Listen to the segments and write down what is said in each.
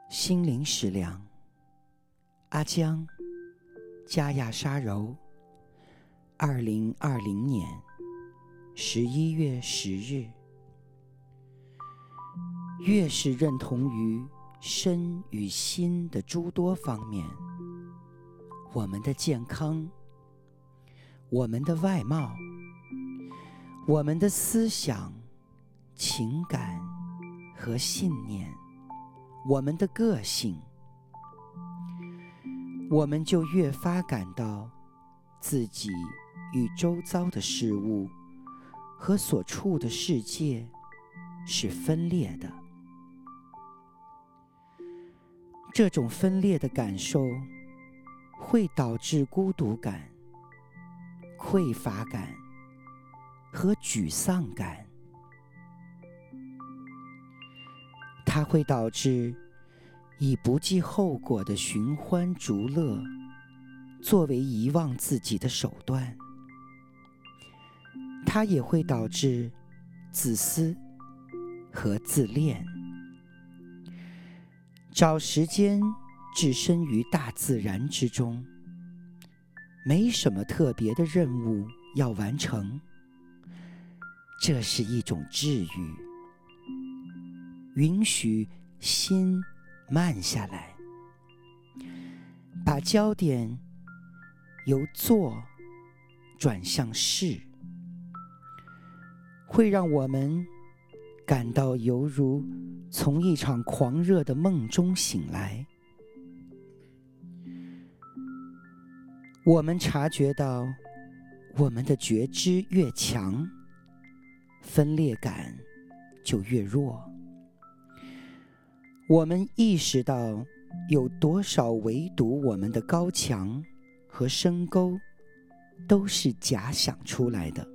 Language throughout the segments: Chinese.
心灵食粮，阿江，加亚沙柔，2020年11月10日。越是认同于身与心的诸多方面，我们的健康，我们的外貌，我们的思想、情感和信念，我们的个性，我们就越发感到自己与周遭的事物和所处的世界是分裂的。这种分裂的感受会导致孤独感、匮乏感和沮丧感。它会导致以不计后果的寻欢逐乐作为遗忘自己的手段。它也会导致自私和自恋，找时间置身于大自然之中，没什么特别的任务要完成。这是一种治愈，允许心慢下来，把焦点由做转向事，会让我们感到犹如从一场狂热的梦中醒来。我们察觉到，我们的觉知越强，分裂感就越弱。我们意识到有多少围堵我们的高墙和深沟都是假想出来的。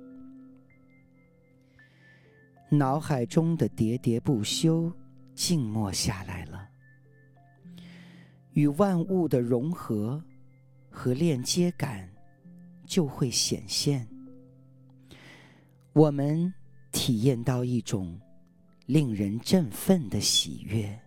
脑海中的喋喋不休静默下来了，与万物的融合和链接感就会显现。我们体验到一种令人振奋的喜悦。